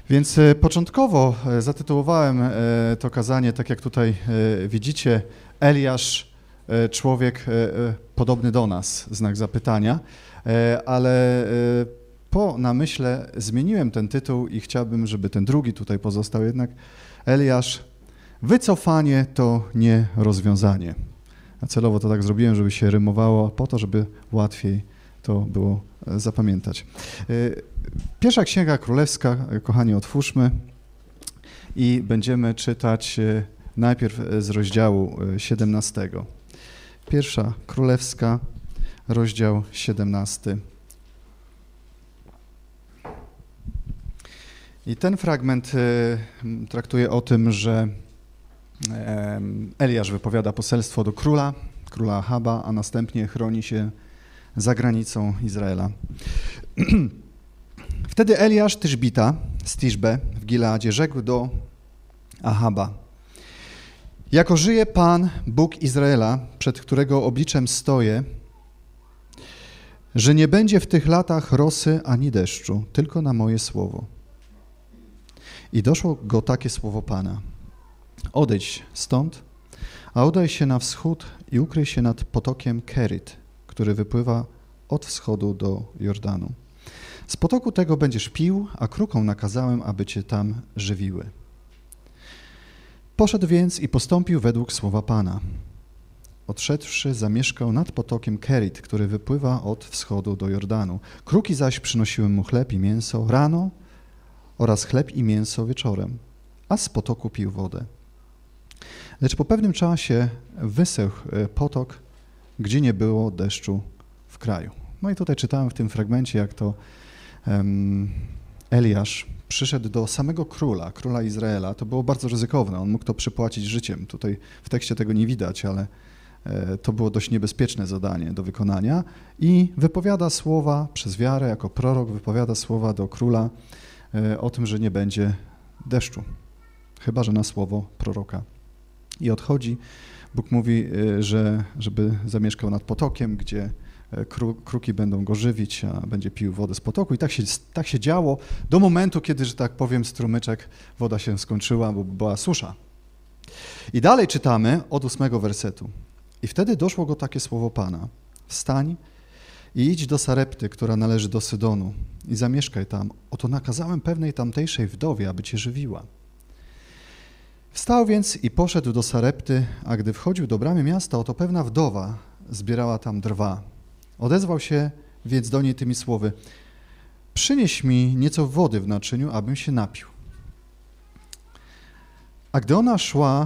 Więc początkowo zatytułowałem to kazanie, tak jak tutaj widzicie, Eliasz, człowiek podobny do nas, znak zapytania, ale po namyśle zmieniłem ten tytuł i chciałbym, żeby ten drugi tutaj pozostał jednak. Eliasz, wycofanie to nie rozwiązanie. A celowo to tak zrobiłem, żeby się rymowało, po to, żeby łatwiej to było zapamiętać. Pierwsza Księga Królewska, kochani, otwórzmy i będziemy czytać najpierw z rozdziału 17. Pierwsza Królewska, rozdział 17. I ten fragment traktuje o tym, że Eliasz wypowiada poselstwo do króla Ahaba, a następnie chroni się za granicą Izraela. Wtedy Eliasz Tyszbita z Tiszbe w Gileadzie rzekł do Ahaba: jako żyje Pan, Bóg Izraela, przed którego obliczem stoję, że nie będzie w tych latach rosy ani deszczu, tylko na moje słowo. I doszło go takie słowo Pana: odejdź stąd, a udaj się na wschód i ukryj się nad potokiem Keryt, który wypływa od wschodu do Jordanu. Z potoku tego będziesz pił, a krukom nakazałem, aby cię tam żywiły. Poszedł więc i postąpił według słowa Pana. Odszedłszy, zamieszkał nad potokiem Keryt, który wypływa od wschodu do Jordanu. Kruki zaś przynosiły mu chleb i mięso rano oraz chleb i mięso wieczorem, a z potoku pił wodę. Lecz po pewnym czasie wysechł potok, gdzie nie było deszczu w kraju. No i tutaj czytałem w tym fragmencie, jak to Eliasz przyszedł do samego króla Izraela. To było bardzo ryzykowne, on mógł to przypłacić życiem. Tutaj w tekście tego nie widać, ale to było dość niebezpieczne zadanie do wykonania. I wypowiada słowa przez wiarę, jako prorok wypowiada słowa do króla o tym, że nie będzie deszczu, chyba że na słowo proroka. I odchodzi. Bóg mówi, żeby zamieszkał nad potokiem, gdzie kruki będą go żywić, a będzie pił wodę z potoku. I tak się działo do momentu, kiedy, że tak powiem, strumyczek, woda się skończyła, bo była susza. I dalej czytamy od 8 wersetu. I wtedy doszło go takie słowo Pana: wstań i idź do Sarepty, która należy do Sydonu, i zamieszkaj tam. Oto nakazałem pewnej tamtejszej wdowie, aby cię żywiła. Wstał więc i poszedł do Sarepty, a gdy wchodził do bramy miasta, oto pewna wdowa zbierała tam drwa. Odezwał się więc do niej tymi słowy: przynieś mi nieco wody w naczyniu, abym się napił. A gdy ona szła,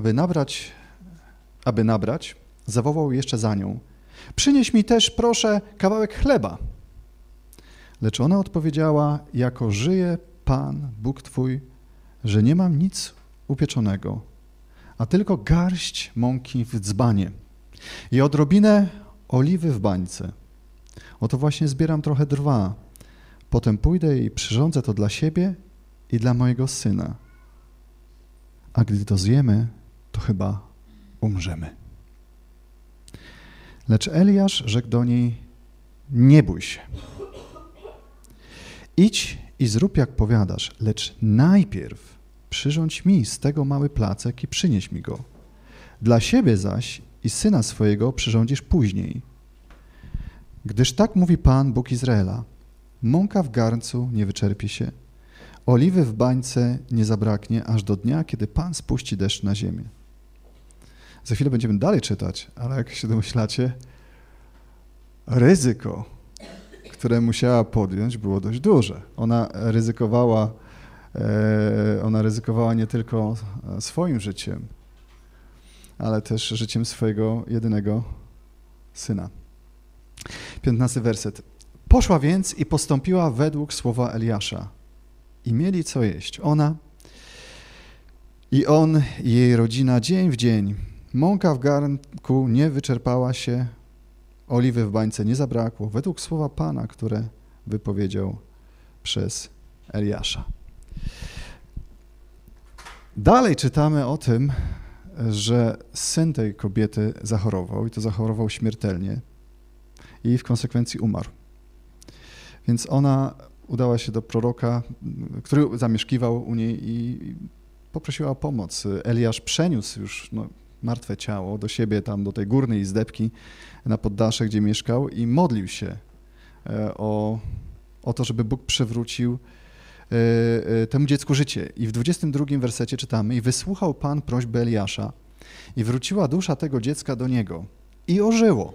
aby nabrać, zawołał jeszcze za nią: przynieś mi też, proszę, kawałek chleba. Lecz ona odpowiedziała: jako żyje Pan, Bóg twój, że nie mam nic upieczonego, a tylko garść mąki w dzbanie i odrobinę oliwy w bańce. Oto właśnie zbieram trochę drwa. Potem pójdę i przyrządzę to dla siebie i dla mojego syna. A gdy to zjemy, to chyba umrzemy. Lecz Eliasz rzekł do niej: nie bój się. Idź i zrób, jak powiadasz, lecz najpierw przyrządź mi z tego mały placek i przynieś mi go. Dla siebie zaś i syna swojego przyrządzisz później. Gdyż tak mówi Pan, Bóg Izraela: mąka w garncu nie wyczerpie się, oliwy w bańce nie zabraknie, aż do dnia, kiedy Pan spuści deszcz na ziemię. Za chwilę będziemy dalej czytać, ale jak się domyślacie, ryzyko, które musiała podjąć, było dość duże. Ona ryzykowała nie tylko swoim życiem, ale też życiem swojego jedynego syna. 15 werset. Poszła więc i postąpiła według słowa Eliasza. I mieli co jeść. Ona i on i jej rodzina dzień w dzień. Mąka w garnku nie wyczerpała się, oliwy w bańce nie zabrakło, według słowa Pana, które wypowiedział przez Eliasza. Dalej czytamy o tym, że syn tej kobiety zachorował i to zachorował śmiertelnie i w konsekwencji umarł. Więc ona udała się do proroka, który zamieszkiwał u niej i poprosiła o pomoc. Eliasz przeniósł już martwe ciało do siebie, tam do tej górnej izdebki na poddasze, gdzie mieszkał i modlił się o to, żeby Bóg przywrócił temu dziecku życie. I w 22 wersecie czytamy: i wysłuchał Pan prośby Eliasza i wróciła dusza tego dziecka do niego i ożyło.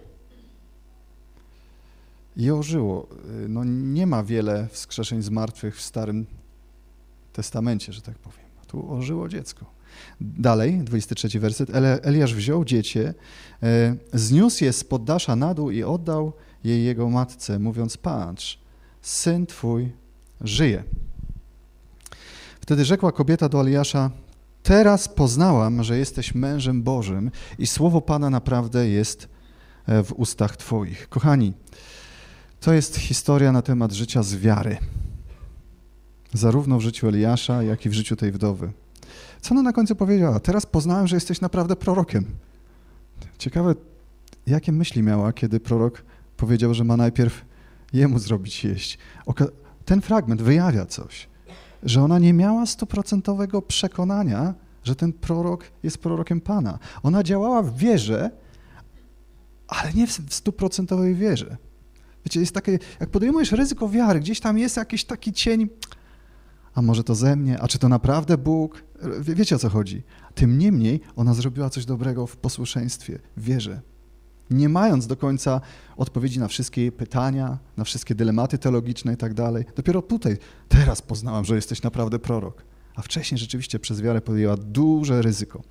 I ożyło. No nie ma wiele wskrzeszeń z martwych w Starym Testamencie, że tak powiem. Tu ożyło dziecko. Dalej, 23 werset. Eliasz wziął dziecię, zniósł je z poddasza na dół i oddał je jego matce, mówiąc: patrz, syn twój żyje. Wtedy rzekła kobieta do Eliasza: teraz poznałam, że jesteś mężem Bożym i słowo Pana naprawdę jest w ustach twoich. Kochani, to jest historia na temat życia z wiary. Zarówno w życiu Eliasza, jak i w życiu tej wdowy. Co ona na końcu powiedziała? Teraz poznałem, że jesteś naprawdę prorokiem. Ciekawe, jakie myśli miała, kiedy prorok powiedział, że ma najpierw jemu zrobić jeść. Ten fragment wyjawia coś, że ona nie miała 100% przekonania, że ten prorok jest prorokiem Pana. Ona działała w wierze, ale nie w 100% wierze. Wiecie, jest takie, jak podejmujesz ryzyko wiary, gdzieś tam jest jakiś taki cień, a może to ze mnie, a czy to naprawdę Bóg? Wiecie, o co chodzi. Tym niemniej ona zrobiła coś dobrego w posłuszeństwie, w wierze. Nie mając do końca odpowiedzi na wszystkie jej pytania, na wszystkie dylematy teologiczne i tak dalej. Dopiero tutaj, teraz poznałam, że jesteś naprawdę prorok. A wcześniej rzeczywiście przez wiarę podjęła duże ryzyko.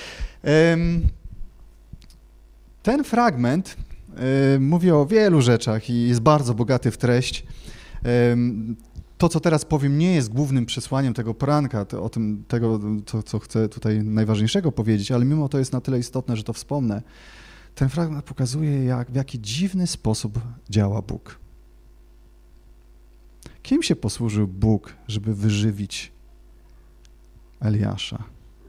Ten fragment mówi o wielu rzeczach i jest bardzo bogaty w treść. To, co teraz powiem, nie jest głównym przesłaniem tego poranka, tego, co chcę tutaj najważniejszego powiedzieć, ale mimo to jest na tyle istotne, że to wspomnę. Ten fragment pokazuje, w jaki dziwny sposób działa Bóg. Kim się posłużył Bóg, żeby wyżywić Eliasza?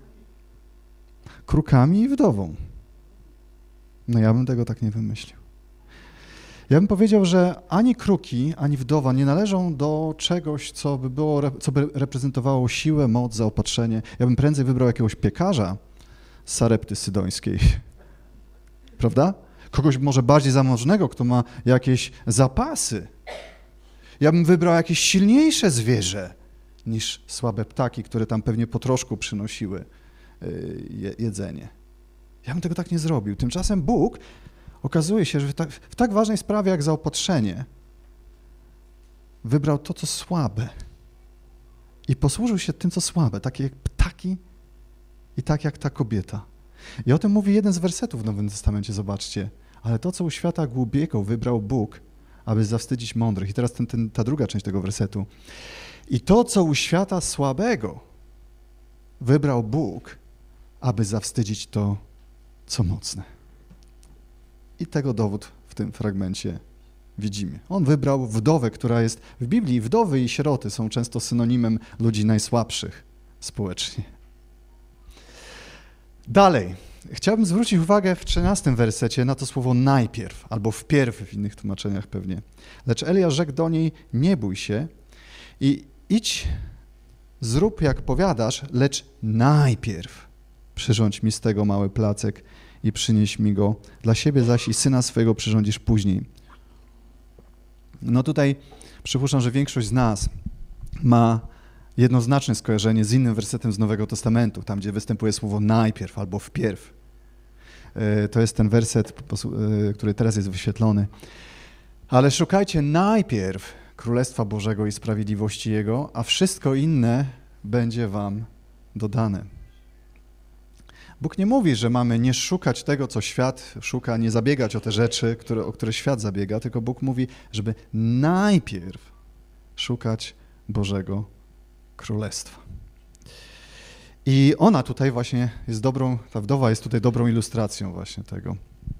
Krukami i wdową. No ja bym tego tak nie wymyślił. Ja bym powiedział, że ani kruki, ani wdowa nie należą do czegoś, co by reprezentowało siłę, moc, zaopatrzenie. Ja bym prędzej wybrał jakiegoś piekarza z Sarepty Sydońskiej. Prawda? Kogoś może bardziej zamożnego, kto ma jakieś zapasy. Ja bym wybrał jakieś silniejsze zwierzę niż słabe ptaki, które tam pewnie po troszku przynosiły jedzenie. Ja bym tego tak nie zrobił. Tymczasem Bóg okazuje się, że w tak ważnej sprawie jak zaopatrzenie wybrał to, co słabe i posłużył się tym, co słabe, takie jak ptaki i tak jak ta kobieta. I o tym mówi jeden z wersetów w Nowym Testamencie, zobaczcie. Ale to, co u świata głupiego wybrał Bóg, aby zawstydzić mądrych. I teraz ta druga część tego wersetu. I to, co u świata słabego wybrał Bóg, aby zawstydzić to, co mocne. I tego dowód w tym fragmencie widzimy. On wybrał wdowę, która jest w Biblii. Wdowy i sieroty są często synonimem ludzi najsłabszych społecznie. Dalej. Chciałbym zwrócić uwagę w 13 wersecie na to słowo najpierw, albo wpierw w innych tłumaczeniach pewnie. Lecz Eliasz rzekł do niej: nie bój się i idź, zrób jak powiadasz, lecz najpierw przyrządź mi z tego mały placek i przynieś mi go, dla siebie zaś i syna swojego przyrządzisz później. No tutaj przypuszczam, że większość z nas ma jednoznaczne skojarzenie z innym wersetem z Nowego Testamentu, tam gdzie występuje słowo najpierw albo wpierw. To jest ten werset, który teraz jest wyświetlony. Ale szukajcie najpierw Królestwa Bożego i sprawiedliwości Jego, a wszystko inne będzie wam dodane. Bóg nie mówi, że mamy nie szukać tego, co świat szuka, nie zabiegać o te rzeczy, o które świat zabiega, tylko Bóg mówi, żeby najpierw szukać Bożego Królestwa. I ona tutaj właśnie jest ta wdowa jest tutaj dobrą ilustracją właśnie tego.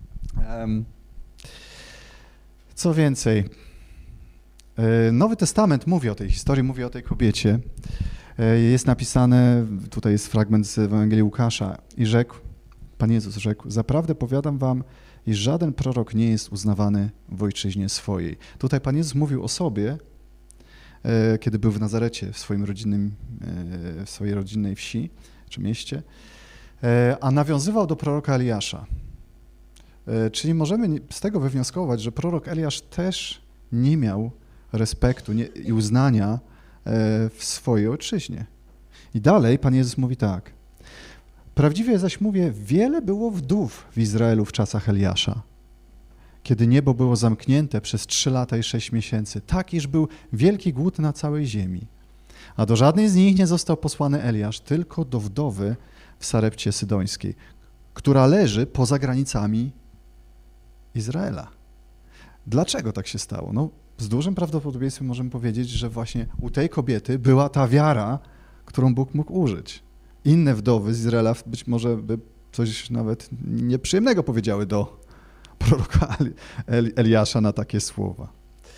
Co więcej, Nowy Testament mówi o tej historii, mówi o tej kobiecie. Jest napisane, tutaj jest fragment z Ewangelii Łukasza i Pan Jezus rzekł: zaprawdę powiadam wam, iż żaden prorok nie jest uznawany w ojczyźnie swojej. Tutaj Pan Jezus mówił o sobie kiedy był w Nazarecie, w swojej rodzinnej wsi czy mieście, a nawiązywał do proroka Eliasza. Czyli możemy z tego wywnioskować, że prorok Eliasz też nie miał respektu i uznania w swojej ojczyźnie. I dalej Pan Jezus mówi tak. Prawdziwie zaś mówię, wiele było wdów w Izraelu w czasach Eliasza, kiedy niebo było zamknięte przez 3 lata i 6 miesięcy, tak iż był wielki głód na całej ziemi. A do żadnej z nich nie został posłany Eliasz, tylko do wdowy w Sarepcie Sydońskiej, która leży poza granicami Izraela. Dlaczego tak się stało? No, z dużym prawdopodobieństwem możemy powiedzieć, że właśnie u tej kobiety była ta wiara, którą Bóg mógł użyć. Inne wdowy z Izraela być może by coś nawet nieprzyjemnego powiedziały do proroka Eliasza na takie słowa.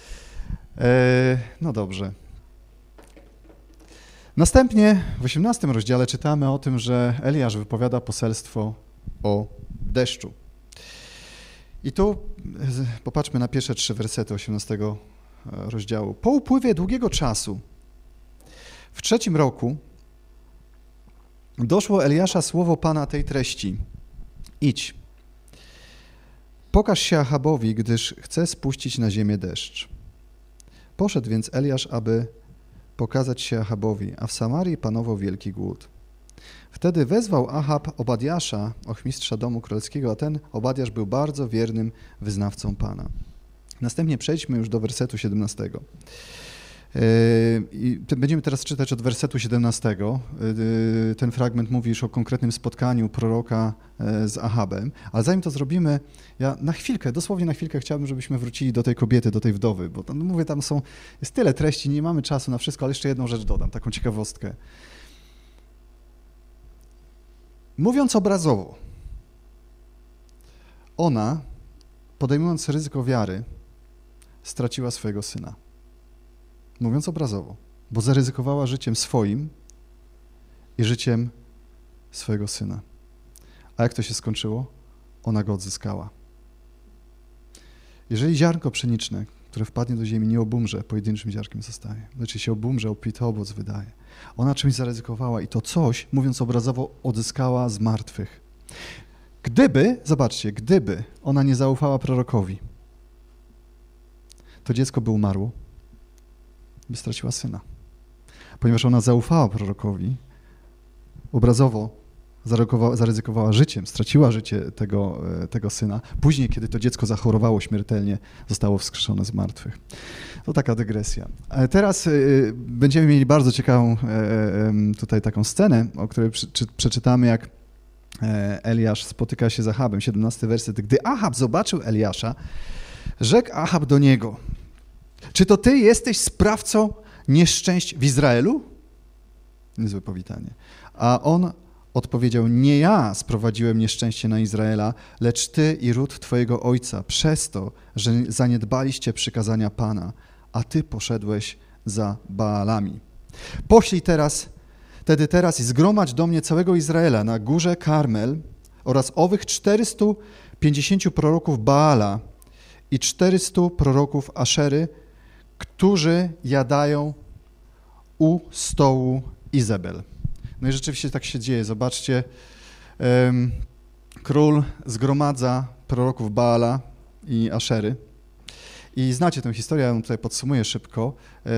No dobrze. Następnie w 18 rozdziale czytamy o tym, że Eliasz wypowiada poselstwo o deszczu. I tu popatrzmy na pierwsze 3 wersety 18 rozdziału. Po upływie długiego czasu, w 3. roku, doszło Eliasza słowo Pana tej treści. Idź, pokaż się Achabowi, gdyż chce spuścić na ziemię deszcz. Poszedł więc Eliasz, aby pokazać się Achabowi, a w Samarii panował wielki głód. Wtedy wezwał Achab Obadiasza, ochmistrza domu królewskiego, a ten Obadiasz był bardzo wiernym wyznawcą Pana. Następnie przejdźmy już do wersetu 17. I będziemy teraz czytać od wersetu 17. Ten fragment mówi już o konkretnym spotkaniu proroka z Achabem, ale zanim to zrobimy, ja na chwilkę, dosłownie na chwilkę chciałbym, żebyśmy wrócili do tej kobiety, do tej wdowy, bo tam, mówię, tam jest tyle treści, nie mamy czasu na wszystko, ale jeszcze jedną rzecz dodam, taką ciekawostkę. Mówiąc obrazowo, ona, podejmując ryzyko wiary, straciła swojego syna. Mówiąc obrazowo, bo zaryzykowała życiem swoim i życiem swojego syna. A jak to się skończyło? Ona go odzyskała. Jeżeli ziarnko pszeniczne, które wpadnie do ziemi, nie obumrze, pojedynczym ziarnkiem zostaje. Lecz się obumrze, obfity owoc wydaje. Ona czymś zaryzykowała i to coś, mówiąc obrazowo, odzyskała z martwych. Gdyby ona nie zaufała prorokowi, to dziecko by umarło, by straciła syna. Ponieważ ona zaufała prorokowi, obrazowo zaryzykowała życiem, straciła życie tego syna. Później, kiedy to dziecko zachorowało śmiertelnie, zostało wskrzeszone z martwych. To taka dygresja. Ale teraz będziemy mieli bardzo ciekawą tutaj taką scenę, o której przeczytamy, jak Eliasz spotyka się z Achabem. 17 werset. Gdy Achab zobaczył Eliasza, rzekł Achab do niego: czy to ty jesteś sprawcą nieszczęść w Izraelu? Niezłe powitanie. A on odpowiedział: nie ja sprowadziłem nieszczęście na Izraela, lecz ty i ród twojego ojca, przez to, że zaniedbaliście przykazania Pana, a ty poszedłeś za Baalami. Poślij teraz i zgromadź do mnie całego Izraela na górze Karmel oraz owych 450 proroków Baala i 400 proroków Aszery, którzy jadają u stołu Izabel. No i rzeczywiście tak się dzieje. Zobaczcie, król zgromadza proroków Baala i Aszery. I znacie tę historię, ja ją tutaj podsumuję szybko.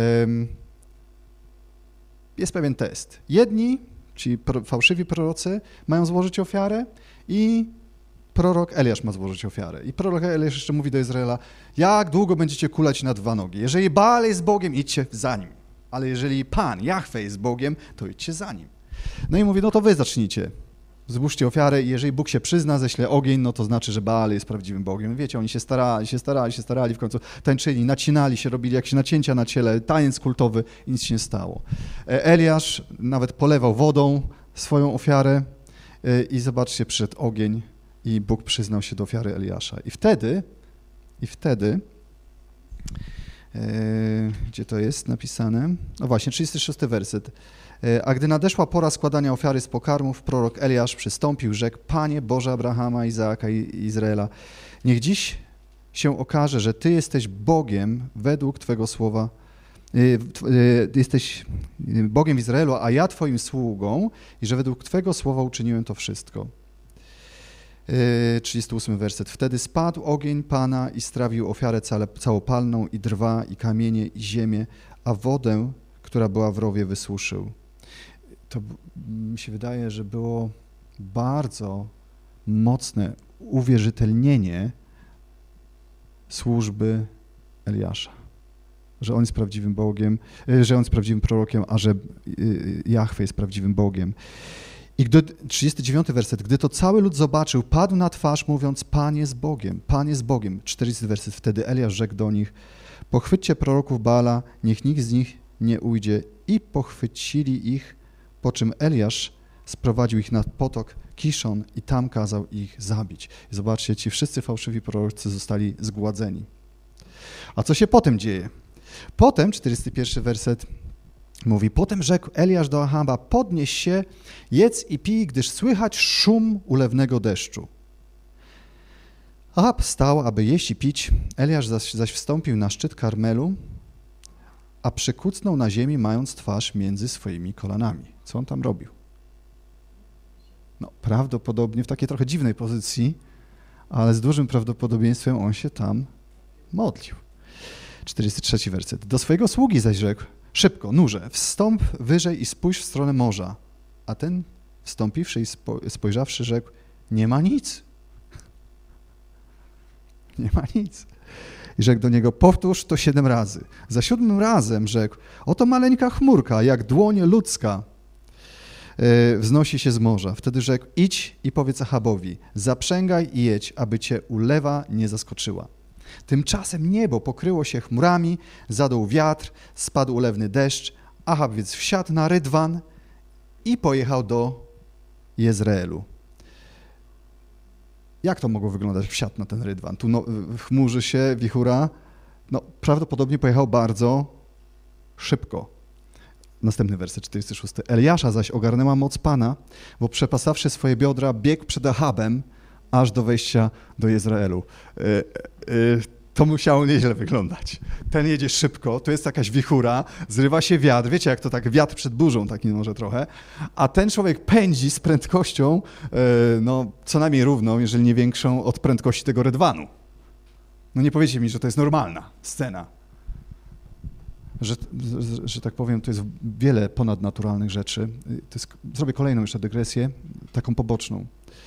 Jest pewien test. Jedni, ci fałszywi prorocy, mają złożyć ofiarę i prorok Eliasz ma złożyć ofiarę. I prorok Eliasz jeszcze mówi do Izraela: jak długo będziecie kulać na 2 nogi? Jeżeli Baal jest Bogiem, idźcie za nim. Ale jeżeli Pan, Jahwe jest Bogiem, to idźcie za nim. No i mówi: no to wy zacznijcie. Zbóżcie ofiarę i jeżeli Bóg się przyzna, ześle ogień, no to znaczy, że Baal jest prawdziwym Bogiem. Wiecie, oni się starali, w końcu tańczyli, nacinali się, robili jakieś nacięcia na ciele, taniec kultowy i nic się nie stało. Eliasz nawet polewał wodą swoją ofiarę i zobaczcie, przyszedł ogień i Bóg przyznał się do ofiary Eliasza. I wtedy gdzie to jest napisane? No właśnie, 36 werset. A gdy nadeszła pora składania ofiary z pokarmów, prorok Eliasz przystąpił, rzekł: Panie Boże Abrahama, Izaaka i Izraela, niech dziś się okaże, że Ty jesteś Bogiem według Twego słowa, jesteś Bogiem w Izraelu, a ja Twoim sługą i że według Twego słowa uczyniłem to wszystko. 38 werset. Wtedy spadł ogień Pana i strawił ofiarę całopalną i drwa, i kamienie, i ziemię, a wodę, która była w rowie, wysuszył. To mi się wydaje, że było bardzo mocne uwierzytelnienie służby Eliasza. Że on jest prawdziwym Bogiem, że on jest prawdziwym prorokiem, a że Jahwe jest prawdziwym Bogiem. I 39 werset. Gdy to cały lud zobaczył, padł na twarz, mówiąc: Pan jest Bogiem, Pan jest Bogiem. 40 werset. Wtedy Eliasz rzekł do nich: pochwyćcie proroków Baala, niech nikt z nich nie ujdzie. I pochwycili ich, po czym Eliasz sprowadził ich na potok Kiszon i tam kazał ich zabić. I zobaczcie, ci wszyscy fałszywi prorocy zostali zgładzeni. A co się potem dzieje? Potem, 41 werset mówi: potem rzekł Eliasz do Ahaba: podnieś się, jedz i pij, gdyż słychać szum ulewnego deszczu. Ahab stał, aby jeść i pić, Eliasz zaś wstąpił na szczyt Karmelu, a przykucnął na ziemi, mając twarz między swoimi kolanami. Co on tam robił? No, prawdopodobnie w takiej trochę dziwnej pozycji, ale z dużym prawdopodobieństwem on się tam modlił. 43 werset. Do swojego sługi zaś rzekł: szybko, nurze, wstąp wyżej i spójrz w stronę morza. A ten, wstąpiwszy i spojrzawszy, rzekł: nie ma nic. Nie ma nic. I rzekł do niego: powtórz to 7 razy. Za 7 razem rzekł: oto maleńka chmurka, jak dłoń ludzka, wznosi się z morza. Wtedy rzekł: idź i powiedz Ahabowi: zaprzęgaj i jedź, aby cię ulewa nie zaskoczyła. Tymczasem niebo pokryło się chmurami, zadął wiatr, spadł ulewny deszcz. Ahab więc wsiadł na rydwan i pojechał do Jezreelu. Jak to mogło wyglądać, jak wsiadł na ten rydwan? Tu chmurzy się, wichura. No, prawdopodobnie pojechał bardzo szybko. Następny werset, 46. Eliasza zaś ogarnęła moc Pana, bo przepasawszy swoje biodra, biegł przed Ahabem, aż do wejścia do Jezreelu. To musiało nieźle wyglądać. Ten jedzie szybko, to jest jakaś wichura, zrywa się wiatr, wiecie jak to tak wiatr przed burzą, taki może trochę, a ten człowiek pędzi z prędkością, no co najmniej równą, jeżeli nie większą od prędkości tego rydwanu. No nie powiecie mi, że to jest normalna scena. Że tak powiem, to jest wiele ponadnaturalnych rzeczy. Zrobię kolejną jeszcze dygresję, taką poboczną.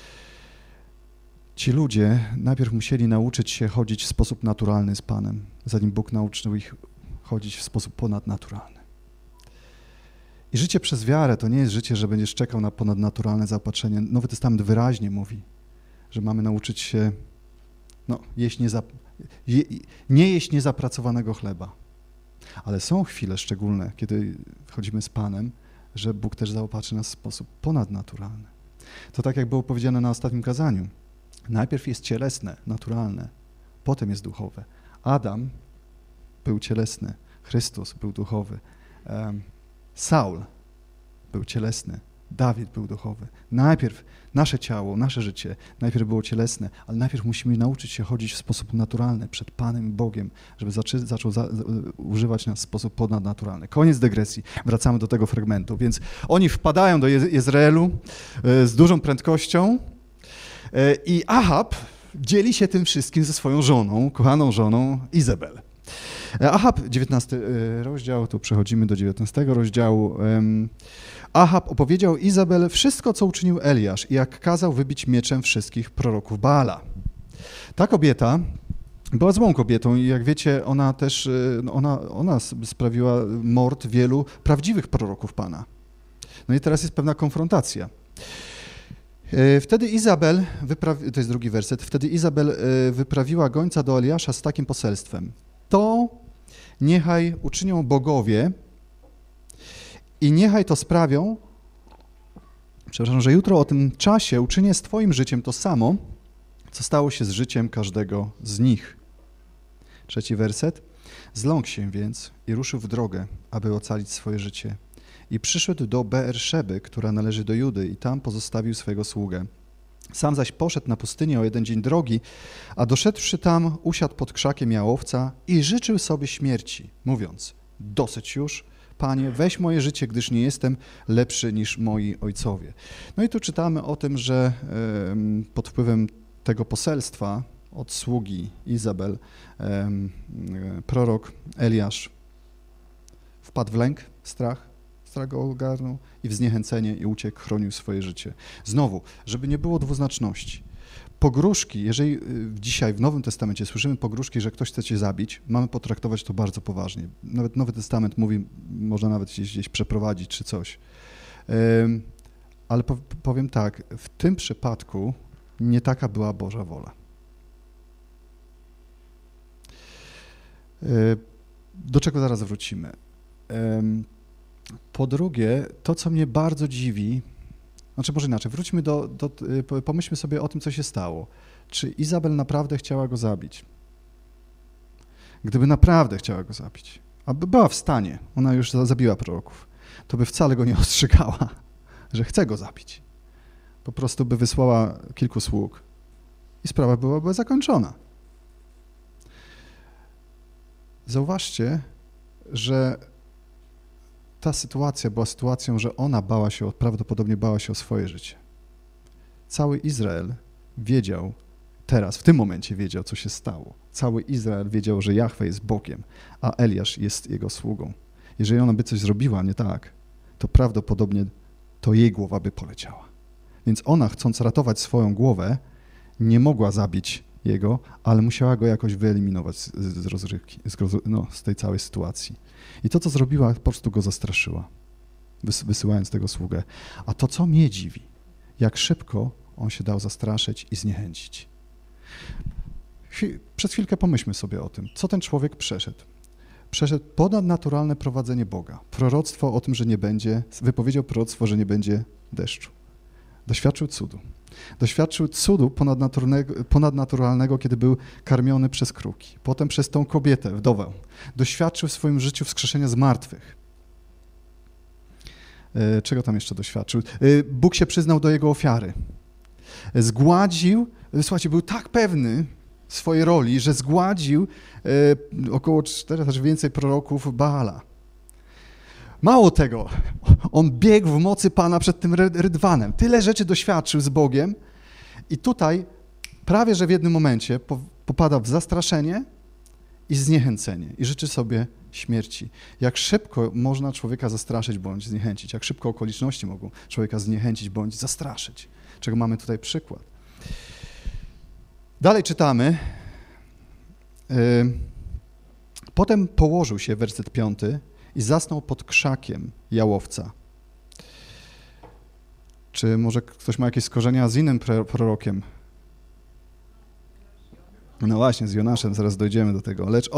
Ci ludzie najpierw musieli nauczyć się chodzić w sposób naturalny z Panem, zanim Bóg nauczył ich chodzić w sposób ponadnaturalny. I życie przez wiarę to nie jest życie, że będziesz czekał na ponadnaturalne zaopatrzenie. Nowy Testament wyraźnie mówi, że mamy nauczyć się nie jeść niezapracowanego chleba. Ale są chwile szczególne, kiedy chodzimy z Panem, że Bóg też zaopatrzy nas w sposób ponadnaturalny. To tak jak było powiedziane na ostatnim kazaniu. Najpierw jest cielesne, naturalne, potem jest duchowe. Adam był cielesny, Chrystus był duchowy, Saul był cielesny, Dawid był duchowy. Najpierw nasze ciało, nasze życie najpierw było cielesne, ale najpierw musimy nauczyć się chodzić w sposób naturalny przed Panem i Bogiem, żeby zaczął używać nas w sposób ponadnaturalny. Koniec dygresji, wracamy do tego fragmentu. Więc oni wpadają do Jezreelu z dużą prędkością i Ahab dzieli się tym wszystkim ze swoją żoną, kochaną żoną Izabel. Ahab, 19 rozdział, tu przechodzimy do 19 rozdziału. Ahab opowiedział Izabel wszystko, co uczynił Eliasz i jak kazał wybić mieczem wszystkich proroków Baala. Ta kobieta była złą kobietą i jak wiecie, ona też ona sprawiła mord wielu prawdziwych proroków Pana. No i teraz jest pewna konfrontacja. Wtedy Izabel, to jest drugi werset, wtedy Izabel wyprawiła gońca do Eliasza z takim poselstwem. To niechaj uczynią bogowie i niechaj to sprawią, że jutro o tym czasie uczynię z twoim życiem to samo, co stało się z życiem każdego z nich. 3 werset. Zląkł się więc i ruszył w drogę, aby ocalić swoje życie. I przyszedł do Beerszeby, która należy do Judy, i tam pozostawił swojego sługę. Sam zaś poszedł na pustynię o 1 dzień drogi, a doszedłszy tam, usiadł pod krzakiem jałowca i życzył sobie śmierci, mówiąc: dosyć już, Panie, weź moje życie, gdyż nie jestem lepszy niż moi ojcowie. No i tu czytamy o tym, że pod wpływem tego poselstwa od sługi Izabel prorok Eliasz wpadł w lęk, strach go ogarnął i w zniechęcenie i uciekł, chronił swoje życie. Znowu, żeby nie było dwuznaczności. Pogróżki, jeżeli dzisiaj w Nowym Testamencie słyszymy pogróżki, że ktoś chce cię zabić, mamy potraktować to bardzo poważnie. Nawet Nowy Testament mówi, można nawet gdzieś przeprowadzić czy coś. Ale powiem tak, w tym przypadku nie taka była Boża wola. Do czego zaraz wrócimy. Po drugie, to, co mnie bardzo dziwi, znaczy może inaczej, wróćmy pomyślmy sobie o tym, co się stało. Czy Izabel naprawdę chciała go zabić? Gdyby naprawdę chciała go zabić, aby była w stanie, ona już zabiła proroków, to by wcale go nie ostrzegała, że chce go zabić. Po prostu by wysłała kilku sług i sprawa byłaby zakończona. Zauważcie, że ta sytuacja była sytuacją, że ona prawdopodobnie bała się o swoje życie. Cały Izrael wiedział, teraz, w tym momencie wiedział, co się stało. Cały Izrael wiedział, że Jahwe jest Bogiem, a Eliasz jest jego sługą. Jeżeli ona by coś zrobiła nie tak, to prawdopodobnie to jej głowa by poleciała. Więc ona, chcąc ratować swoją głowę, nie mogła zabić jego, ale musiała go jakoś wyeliminować z rozrywki, z tej całej sytuacji. I to, co zrobiła, po prostu go zastraszyła, wysyłając tego sługę. A to, co mnie dziwi, jak szybko on się dał zastraszyć i zniechęcić. Przez chwilkę pomyślmy sobie o tym, co ten człowiek przeszedł. Przeszedł ponadnaturalne prowadzenie Boga. Proroctwo o tym, że nie będzie, wypowiedział proroctwo, że nie będzie deszczu. Doświadczył cudu. Doświadczył cudu ponadnaturalnego, kiedy był karmiony przez kruki. Potem przez tą kobietę, wdowę. Doświadczył w swoim życiu wskrzeszenia z martwych. Czego tam jeszcze doświadczył? Bóg się przyznał do jego ofiary. Zgładził, słuchajcie, był tak pewny swojej roli, że zgładził około 4 czy więcej proroków Baala. Mało tego, on biegł w mocy Pana przed tym rydwanem. Tyle rzeczy doświadczył z Bogiem i tutaj prawie, że w jednym momencie popada w zastraszenie i zniechęcenie i życzy sobie śmierci. Jak szybko można człowieka zastraszyć bądź zniechęcić, jak szybko okoliczności mogą człowieka zniechęcić bądź zastraszyć, czego mamy tutaj przykład. Dalej czytamy. Potem położył się, werset 5, i zasnął pod krzakiem jałowca. Czy może ktoś ma jakieś skojarzenia z innym prorokiem? No właśnie, z Jonaszem, zaraz dojdziemy do tego. Lecz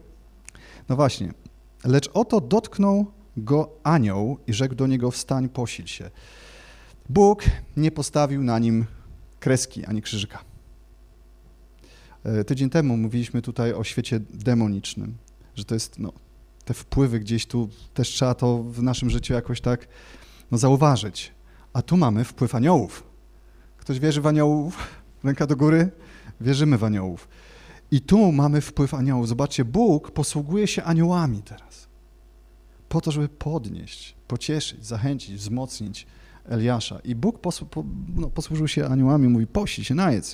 oto dotknął go anioł i rzekł do niego: wstań, posil się. Bóg nie postawił na nim kreski ani krzyżyka. Tydzień temu mówiliśmy tutaj o świecie demonicznym, że to jest, te wpływy gdzieś tu, też trzeba to w naszym życiu jakoś tak zauważyć. A tu mamy wpływ aniołów. Ktoś wierzy w aniołów? Ręka do góry? Wierzymy w aniołów. I tu mamy wpływ aniołów. Zobaczcie, Bóg posługuje się aniołami teraz. Po to, żeby podnieść, pocieszyć, zachęcić, wzmocnić Eliasza. I Bóg posłużył się aniołami, mówi: posil się, najedz.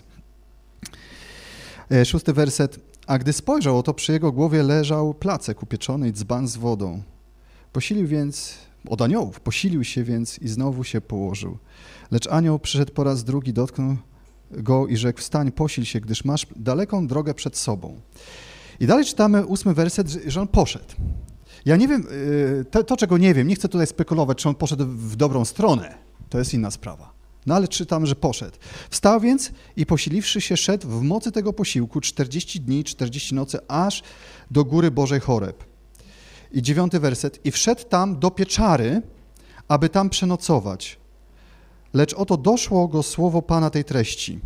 6 werset. A gdy spojrzał, oto przy jego głowie leżał placek upieczony i dzban z wodą. Posilił więc, od aniołów, posilił się więc i znowu się położył. Lecz anioł przyszedł po raz drugi, dotknął go i rzekł: wstań, posil się, gdyż masz daleką drogę przed sobą. I dalej czytamy 8 werset, że on poszedł. Ja nie wiem, to czego nie wiem, nie chcę tutaj spekulować, czy on poszedł w dobrą stronę, to jest inna sprawa. No ale czytam, że poszedł. Wstał więc i posiliwszy się, szedł w mocy tego posiłku 40 dni, 40 nocy, aż do góry Bożej Choreb. I 9 werset. I wszedł tam do pieczary, aby tam przenocować. Lecz oto doszło go słowo Pana tej treści.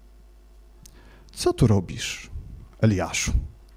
Co tu robisz, Eliaszu?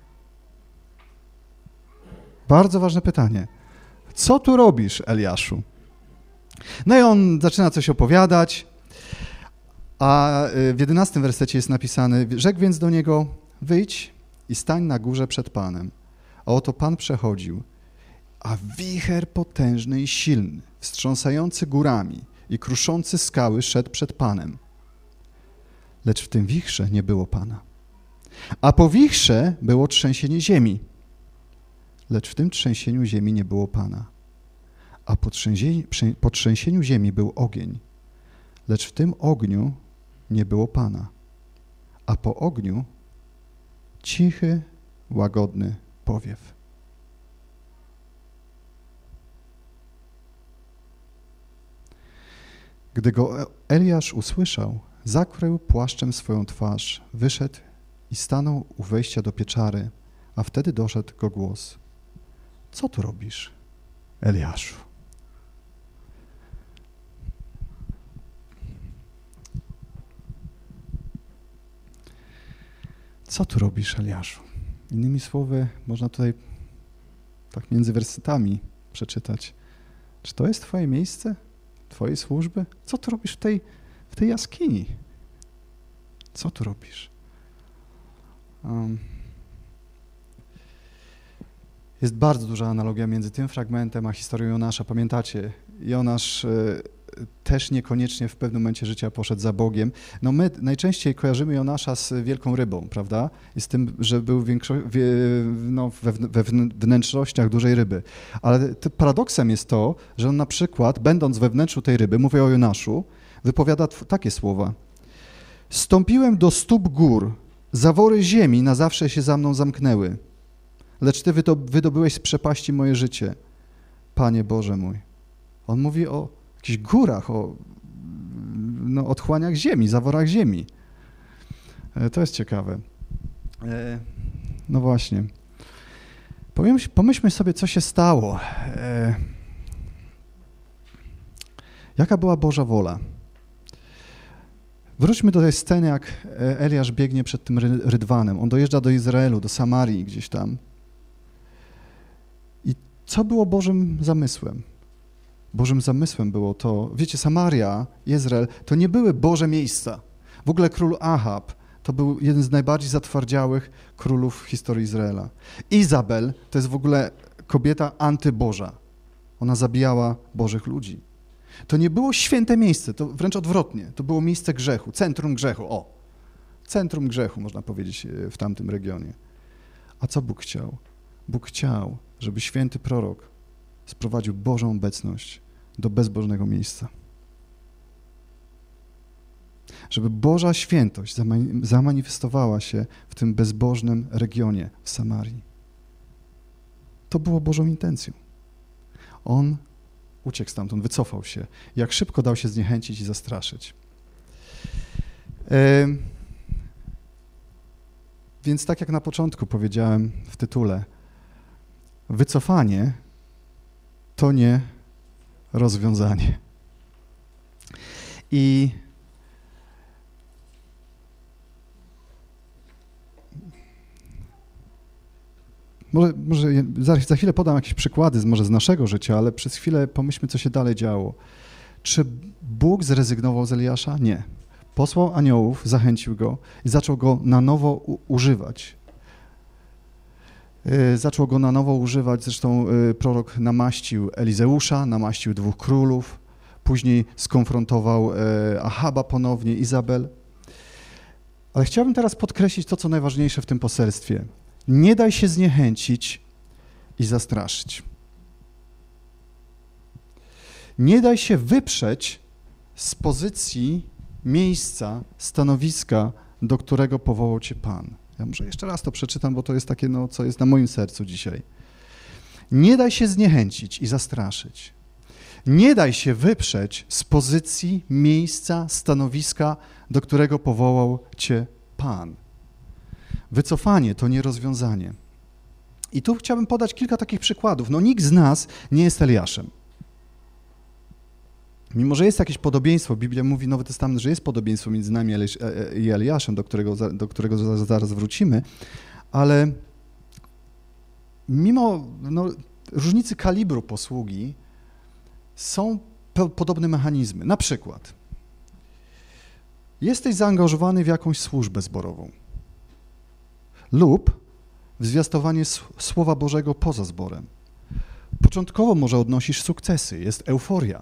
Bardzo ważne pytanie. Co tu robisz, Eliaszu? No i on zaczyna coś opowiadać, a w 11 wersecie jest napisane: rzekł więc do niego: wyjdź i stań na górze przed Panem. A oto Pan przechodził a wicher potężny i silny, wstrząsający górami i kruszący skały szedł przed Panem. Lecz w tym wichrze nie było Pana. A po wichrze było trzęsienie ziemi, lecz w tym trzęsieniu ziemi nie było Pana. A po trzęsieniu ziemi był ogień, lecz w tym ogniu nie było Pana. A po ogniu cichy, łagodny powiew. Gdy go Eliasz usłyszał, zakrył płaszczem swoją twarz, wyszedł i stanął u wejścia do pieczary, a wtedy doszedł go głos. Co tu robisz, Eliaszu? Co tu robisz, Eliaszu? Innymi słowy, można tutaj tak między wersetami przeczytać. Czy to jest twoje miejsce? Twojej służby? Co tu robisz w tej jaskini? Co tu robisz? Jest bardzo duża analogia między tym fragmentem a historią Jonasza. Pamiętacie, Jonasz też niekoniecznie w pewnym momencie życia poszedł za Bogiem. No my najczęściej kojarzymy Jonasza z wielką rybą, prawda? I z tym, że był we wnętrznościach dużej ryby. Ale paradoksem jest to, że on na przykład, będąc we wnętrzu tej ryby, mówię o Jonaszu, wypowiada takie słowa. Stąpiłem do stóp gór, zawory ziemi na zawsze się za mną zamknęły. Lecz Ty wydobyłeś z przepaści moje życie, Panie Boże mój. On mówi o jakichś górach, o otchłaniach ziemi, zaworach ziemi. To jest ciekawe. No właśnie. Pomyślmy sobie, co się stało. Jaka była Boża wola? Wróćmy do tej sceny, jak Eliasz biegnie przed tym rydwanem. On dojeżdża do Izraelu, do Samarii gdzieś tam. I co było Bożym zamysłem? Bożym zamysłem było to, wiecie, Samaria, Izrael, to nie były Boże miejsca. W ogóle król Ahab to był jeden z najbardziej zatwardziałych królów w historii Izraela. Izabel to jest w ogóle kobieta antyboża. Ona zabijała Bożych ludzi. To nie było święte miejsce, to wręcz odwrotnie. To było miejsce grzechu, centrum grzechu. Centrum grzechu, można powiedzieć, w tamtym regionie. A co Bóg chciał? Bóg chciał, żeby święty prorok sprowadził Bożą obecność do bezbożnego miejsca. Żeby Boża świętość zamanifestowała się w tym bezbożnym regionie w Samarii. To było Bożą intencją. On uciekł stamtąd, wycofał się. Jak szybko dał się zniechęcić i zastraszyć. Więc tak jak na początku powiedziałem w tytule, wycofanie to nie rozwiązanie. I może za chwilę podam jakieś przykłady może z naszego życia, ale przez chwilę pomyślmy, co się dalej działo. Czy Bóg zrezygnował z Eliasza? Nie. Posłał aniołów, zachęcił go i zaczął go na nowo używać. Zresztą prorok namaścił Elizeusza, namaścił 2 królów, później skonfrontował Ahaba ponownie, Izabel. Ale chciałbym teraz podkreślić to, co najważniejsze w tym poselstwie. Nie daj się zniechęcić i zastraszyć. Nie daj się wyprzeć z pozycji, miejsca, stanowiska, do którego powołał cię Pan. Ja może jeszcze raz to przeczytam, bo to jest takie, co jest na moim sercu dzisiaj. Nie daj się zniechęcić i zastraszyć. Nie daj się wyprzeć z pozycji, miejsca, stanowiska, do którego powołał cię Pan. Wycofanie to nie rozwiązanie. I tu chciałbym podać kilka takich przykładów. Nikt z nas nie jest Eliaszem. Mimo że jest jakieś podobieństwo, Biblia mówi, Nowy Testament, że jest podobieństwo między nami i Eliaszem, do którego zaraz wrócimy, ale mimo różnicy kalibru posługi są podobne mechanizmy. Na przykład jesteś zaangażowany w jakąś służbę zborową lub w zwiastowanie Słowa Bożego poza zborem. Początkowo może odnosisz sukcesy, jest euforia,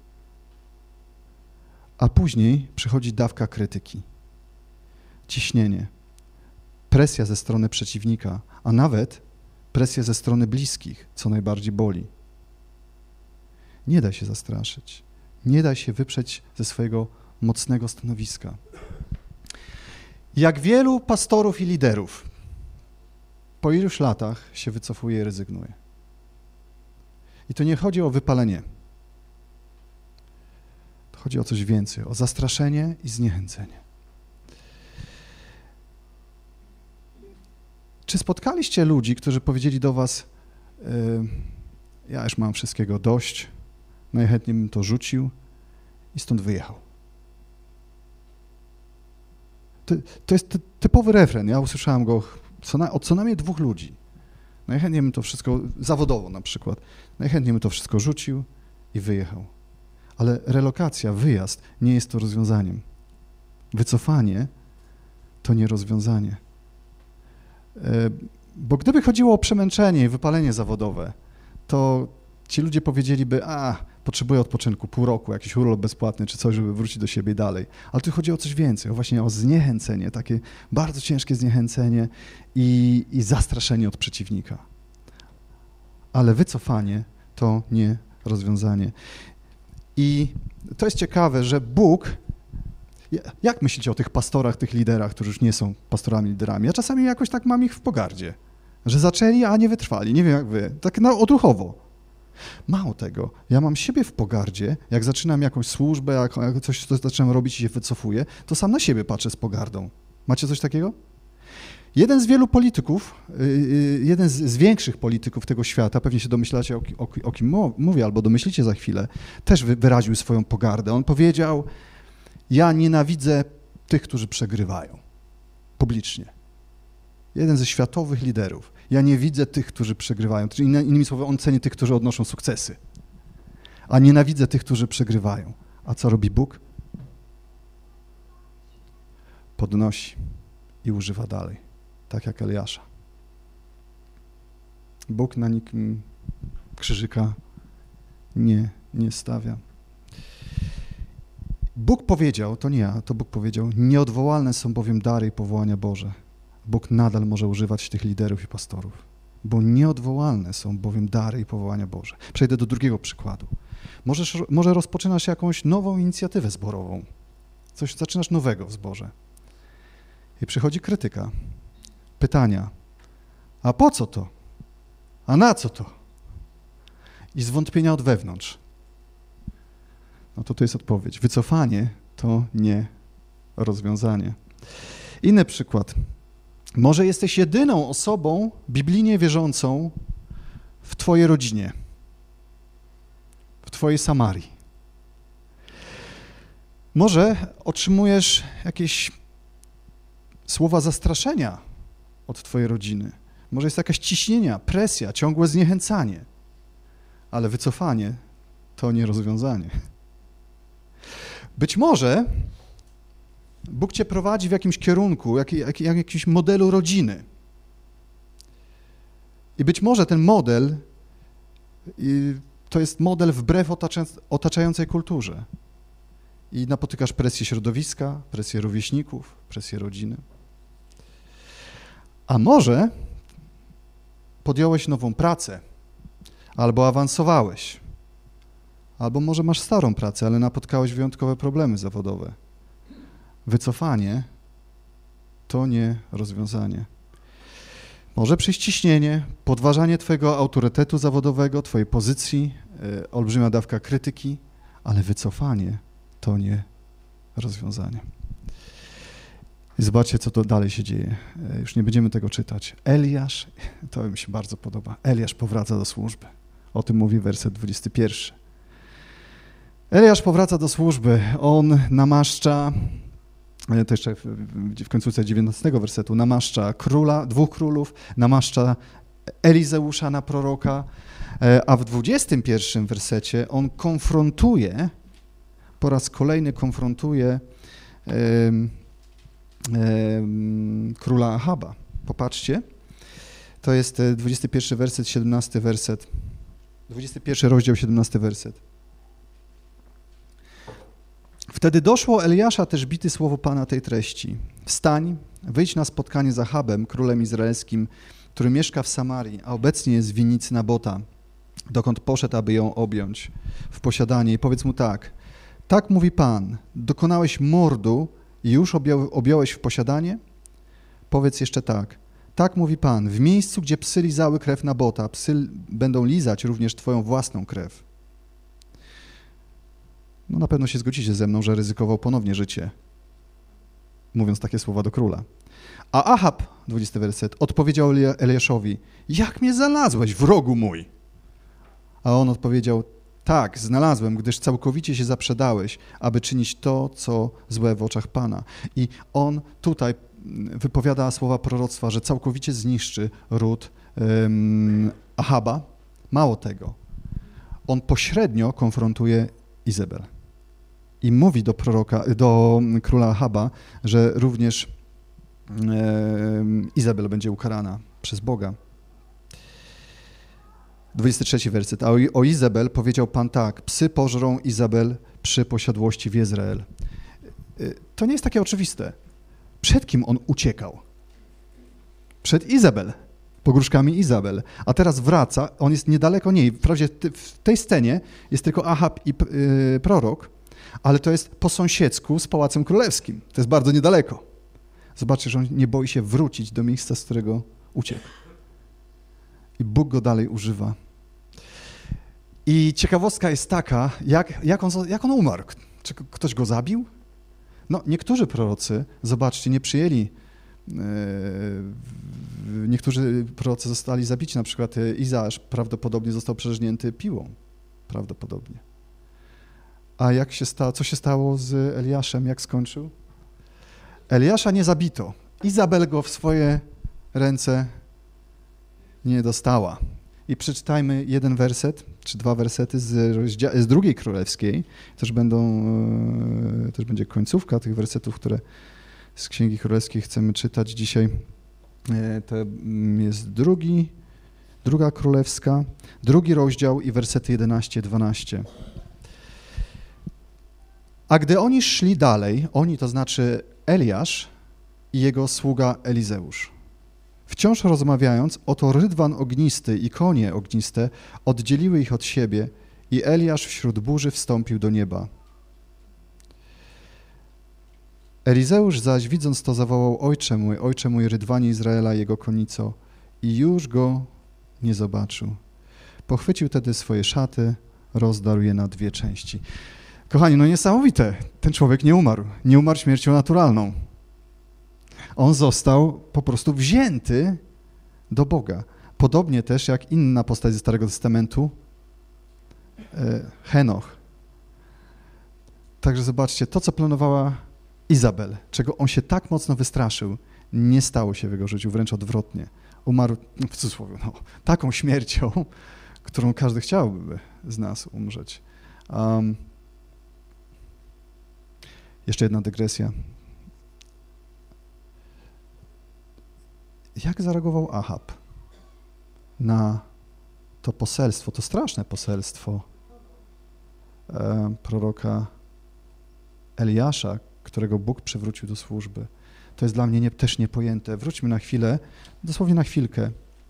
a później przychodzi dawka krytyki, ciśnienie, presja ze strony przeciwnika, a nawet presja ze strony bliskich, co najbardziej boli. Nie daj się zastraszyć, nie daj się wyprzeć ze swojego mocnego stanowiska. Jak wielu pastorów i liderów po iluś latach się wycofuje i rezygnuje. I to nie chodzi o wypalenie. To chodzi o coś więcej, o zastraszenie i zniechęcenie. Czy spotkaliście ludzi, którzy powiedzieli do was, ja już mam wszystkiego dość, najchętniej bym to rzucił i stąd wyjechał? To jest typowy refren, ja usłyszałem go od co najmniej 2 ludzi. Najchętniej bym to wszystko, zawodowo na przykład, najchętniej bym to wszystko rzucił i wyjechał. Ale relokacja, wyjazd nie jest to rozwiązaniem. Wycofanie to nie rozwiązanie. Bo gdyby chodziło o przemęczenie i wypalenie zawodowe, to ci ludzie powiedzieliby, potrzebuję odpoczynku, pół roku, jakiś urlop bezpłatny czy coś, żeby wrócić do siebie dalej. Ale tu chodzi o coś więcej, właśnie o zniechęcenie, takie bardzo ciężkie zniechęcenie i zastraszenie od przeciwnika. Ale wycofanie to nie rozwiązanie. I to jest ciekawe, że Bóg, jak myślicie o tych pastorach, tych liderach, którzy już nie są pastorami, liderami? Ja czasami jakoś tak mam ich w pogardzie, że zaczęli, a nie wytrwali. Nie wiem jak wy, tak odruchowo. Mało tego, ja mam siebie w pogardzie, jak zaczynam jakąś służbę, jak coś zaczynam robić i się wycofuję, to sam na siebie patrzę z pogardą. Macie coś takiego? Jeden z wielu polityków, jeden z większych polityków tego świata, pewnie się domyślacie o kim mówię, albo domyślicie za chwilę, też wyraził swoją pogardę. On powiedział, ja nienawidzę tych, którzy przegrywają publicznie. Jeden ze światowych liderów. Ja nie widzę tych, którzy przegrywają. Czyli innymi słowy, on ceni tych, którzy odnoszą sukcesy. A nienawidzę tych, którzy przegrywają. A co robi Bóg? Podnosi i używa dalej. Tak jak Eliasza. Bóg na nikim krzyżyka nie stawia. Bóg powiedział, to nie ja, to Bóg powiedział, nieodwołalne są bowiem dary i powołania Boże. Bóg nadal może używać tych liderów i pastorów, bo nieodwołalne są bowiem dary i powołania Boże. Przejdę do drugiego przykładu. Może rozpoczynasz jakąś nową inicjatywę zborową, coś zaczynasz nowego w zborze i przychodzi krytyka, pytania, a po co to? A na co to? I zwątpienia od wewnątrz. No to jest odpowiedź. Wycofanie to nie rozwiązanie. Inny przykład. Może jesteś jedyną osobą biblijnie wierzącą w twojej rodzinie, w twojej Samarii. Może otrzymujesz jakieś słowa zastraszenia od twojej rodziny. Może jest jakaś ciśnienia, presja, ciągłe zniechęcanie. Ale wycofanie to nie rozwiązanie. Być może Bóg cię prowadzi w jakimś kierunku, jakimś modelu rodziny. I być może ten model to jest model wbrew otaczającej kulturze. I napotykasz presję środowiska, presję rówieśników, presję rodziny. A może podjąłeś nową pracę, albo awansowałeś, albo może masz starą pracę, ale napotkałeś wyjątkowe problemy zawodowe. Wycofanie to nie rozwiązanie. Może przyjść ciśnienie, podważanie twojego autorytetu zawodowego, twojej pozycji, olbrzymia dawka krytyki, ale wycofanie to nie rozwiązanie. I zobaczcie, co to dalej się dzieje. Już nie będziemy tego czytać. Eliasz, to mi się bardzo podoba, Eliasz powraca do służby. O tym mówi werset 21. Eliasz powraca do służby. On namaszcza, to jeszcze w końcówce 19 wersetu, namaszcza króla, 2 królów, namaszcza Elizeusza na proroka, a w 21 wersecie on konfrontuje, po raz kolejny konfrontuje króla Ahaba. Popatrzcie, to jest 21 werset, 17 werset. 21 rozdział, 17 werset. Wtedy doszło Eliasza też bity słowo Pana tej treści. Wstań, wyjdź na spotkanie z Achabem, królem izraelskim, który mieszka w Samarii, a obecnie jest w winnicy Nabota, dokąd poszedł, aby ją objąć w posiadanie. I powiedz mu tak, tak mówi Pan, dokonałeś mordu i już objąłeś w posiadanie? Powiedz jeszcze tak, tak mówi Pan, w miejscu, gdzie psy lizały krew Nabota, psy będą lizać również twoją własną krew. No na pewno się zgodzicie ze mną, że ryzykował ponownie życie, mówiąc takie słowa do króla. A Ahab, 20 werset, odpowiedział Eliaszowi, jak mnie znalazłeś, wrogu mój? A on odpowiedział, tak, znalazłem, gdyż całkowicie się zaprzedałeś, aby czynić to, co złe w oczach Pana. I on tutaj wypowiada słowa proroctwa, że całkowicie zniszczy ród Ahaba. Mało tego, on pośrednio konfrontuje Izabel i mówi do króla Ahaba, że również Izabel będzie ukarana przez Boga. 23 werset. A o Izabel powiedział Pan tak, psy pożrą Izabel przy posiadłości w Jezreel. To nie jest takie oczywiste. Przed kim on uciekał? Przed Izabel, pogróżkami Izabel. A teraz wraca, on jest niedaleko niej. Wprawdzie w tej scenie jest tylko Ahab i prorok, ale to jest po sąsiedzku z Pałacem Królewskim. To jest bardzo niedaleko. Zobaczcie, że on nie boi się wrócić do miejsca, z którego uciekł. I Bóg go dalej używa. I ciekawostka jest taka, jak on umarł. Czy ktoś go zabił? No, niektórzy prorocy, zobaczcie, nie przyjęli, niektórzy prorocy zostali zabici, na przykład Izajasz prawdopodobnie został przeżnięty piłą, prawdopodobnie. A co się stało z Eliaszem, jak skończył? Eliasza nie zabito, Izabel go w swoje ręce nie dostała. I przeczytajmy jeden werset, czy dwa wersety z drugiej królewskiej. Też będzie końcówka tych wersetów, które z Księgi Królewskiej chcemy czytać dzisiaj. To jest druga królewska, 2 rozdział i wersety 11-12. A gdy oni szli dalej, oni to znaczy Eliasz i jego sługa Elizeusz, wciąż rozmawiając, oto rydwan ognisty i konie ogniste oddzieliły ich od siebie i Eliasz wśród burzy wstąpił do nieba. Elizeusz zaś, widząc to, zawołał, ojcze mój, rydwanie Izraela, jego konico, i już go nie zobaczył. Pochwycił tedy swoje szaty, rozdarł je na 2 części. Kochani, no niesamowite, ten człowiek nie umarł śmiercią naturalną. On został po prostu wzięty do Boga. Podobnie też jak inna postać ze Starego Testamentu, Henoch. Także zobaczcie, to co planowała Izabel, czego on się tak mocno wystraszył, nie stało się w jego życiu, wręcz odwrotnie. Umarł, w cudzysłowie, taką śmiercią, którą każdy chciałby z nas umrzeć. Jeszcze jedna dygresja. Jak zareagował Ahab na to poselstwo, to straszne poselstwo proroka Eliasza, którego Bóg przywrócił do służby? To jest dla mnie też niepojęte. Wróćmy na chwilę, dosłownie na chwilkę,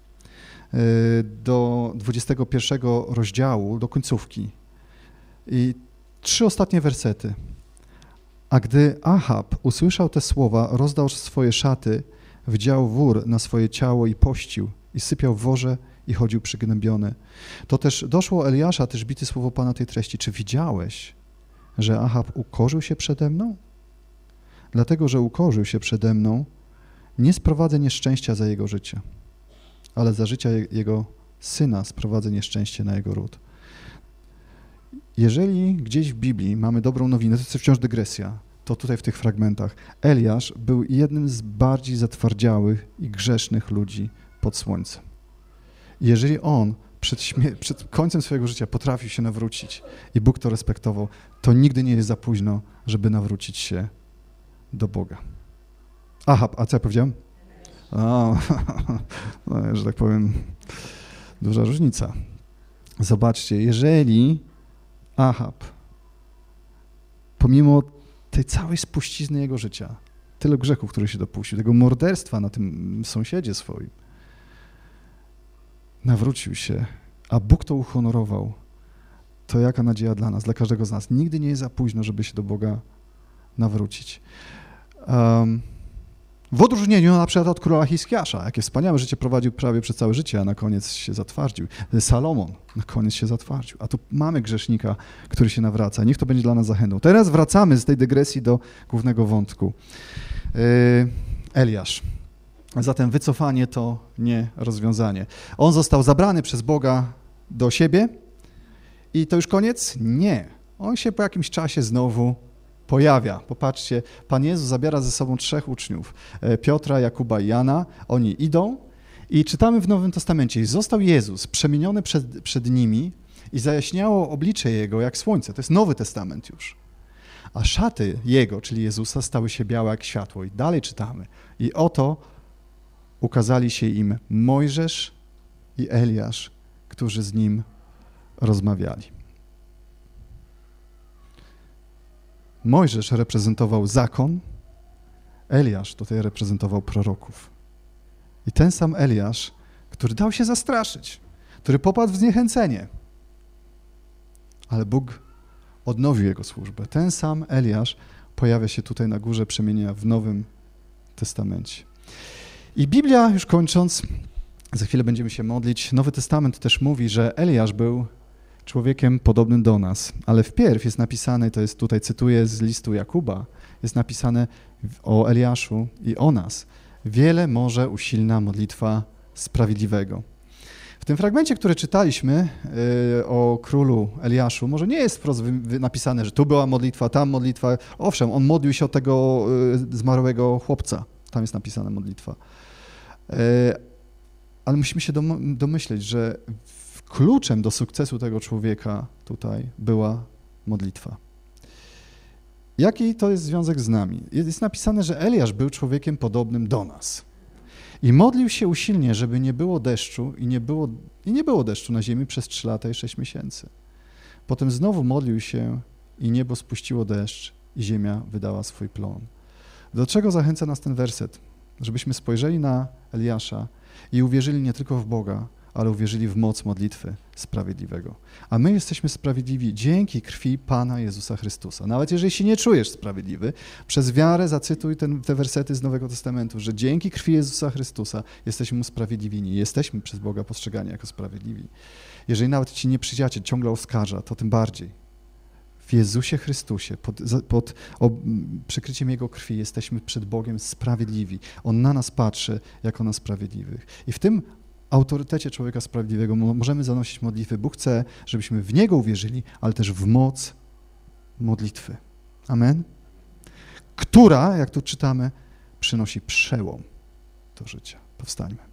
do 21 rozdziału, do końcówki. I 3 ostatnie wersety. A gdy Ahab usłyszał te słowa, rozdał swoje szaty, wdział wór na swoje ciało i pościł, i sypiał w worze i chodził przygnębiony. To też doszło Eliasza, też bity słowo Pana tej treści. Czy widziałeś, że Ahab ukorzył się przede mną? Dlatego, że ukorzył się przede mną, nie sprowadzę nieszczęścia za jego życie, ale za życia jego syna sprowadzę nieszczęście na jego ród. Jeżeli gdzieś w Biblii mamy dobrą nowinę, to jest wciąż dygresja, to tutaj w tych fragmentach. Eliasz był jednym z bardziej zatwardziałych i grzesznych ludzi pod słońcem. Jeżeli on przed końcem swojego życia potrafił się nawrócić i Bóg to respektował, to nigdy nie jest za późno, żeby nawrócić się do Boga. Ahab, a co ja powiedziałem? No, że tak powiem, duża różnica. Zobaczcie, jeżeli Ahab, pomimo tej całej spuścizny jego życia, tyle grzechów, które się dopuścił, tego morderstwa na tym sąsiedzie swoim, nawrócił się, a Bóg to uhonorował, to jaka nadzieja dla nas, dla każdego z nas. Nigdy nie jest za późno, żeby się do Boga nawrócić. W odróżnieniu na przykład od króla Hiskiasza, jakie wspaniałe życie prowadził prawie przez całe życie, a na koniec się zatwardził. Salomon na koniec się zatwardził. A tu mamy grzesznika, który się nawraca. Niech to będzie dla nas zachętą. Teraz wracamy z tej dygresji do głównego wątku. Eliasz. Zatem wycofanie to nie rozwiązanie. On został zabrany przez Boga do siebie i to już koniec? Nie. On się po jakimś czasie znowu pojawia. Popatrzcie, Pan Jezus zabiera ze sobą 3 uczniów, Piotra, Jakuba i Jana. Oni idą i czytamy w Nowym Testamencie. I został Jezus przemieniony przed nimi i zajaśniało oblicze Jego jak słońce. To jest Nowy Testament już. A szaty Jego, czyli Jezusa, stały się białe jak światło. I dalej czytamy. I oto ukazali się im Mojżesz i Eliasz, którzy z Nim rozmawiali. Mojżesz reprezentował zakon, Eliasz tutaj reprezentował proroków. I ten sam Eliasz, który dał się zastraszyć, który popadł w zniechęcenie, ale Bóg odnowił jego służbę. Ten sam Eliasz pojawia się tutaj na górze przemienienia w Nowym Testamencie. I Biblia, już kończąc, za chwilę będziemy się modlić, Nowy Testament też mówi, że Eliasz był człowiekiem podobnym do nas, ale wpierw jest napisane, to jest tutaj cytuję z listu Jakuba, jest napisane o Eliaszu i o nas. Wiele może usilna modlitwa sprawiedliwego. W tym fragmencie, który czytaliśmy o królu Eliaszu, może nie jest wprost napisane, że tu była modlitwa, tam modlitwa. Owszem, on modlił się o tego zmarłego chłopca. Tam jest napisana modlitwa. Ale musimy się domyśleć, że kluczem do sukcesu tego człowieka tutaj była modlitwa. Jaki to jest związek z nami? Jest napisane, że Eliasz był człowiekiem podobnym do nas. I modlił się usilnie, żeby nie było deszczu i nie było deszczu na ziemi przez 3 lata i 6 miesięcy. Potem znowu modlił się i niebo spuściło deszcz i ziemia wydała swój plon. Do czego zachęca nas ten werset? Żebyśmy spojrzeli na Eliasza i uwierzyli nie tylko w Boga, ale uwierzyli w moc modlitwy sprawiedliwego. A my jesteśmy sprawiedliwi dzięki krwi Pana Jezusa Chrystusa. Nawet jeżeli się nie czujesz sprawiedliwy, przez wiarę zacytuj te wersety z Nowego Testamentu, że dzięki krwi Jezusa Chrystusa jesteśmy usprawiedliwieni. Jesteśmy przez Boga postrzegani jako sprawiedliwi. Jeżeli nawet ci nieprzyjaciel ciągle oskarża, to tym bardziej. W Jezusie Chrystusie, pod przykryciem Jego krwi jesteśmy przed Bogiem sprawiedliwi. On na nas patrzy jako na sprawiedliwych. I w tym autorytecie człowieka sprawiedliwego możemy zanosić modlitwy. Bóg chce, żebyśmy w Niego uwierzyli, ale też w moc modlitwy. Amen? Która, jak tu czytamy, przynosi przełom do życia. Powstańmy.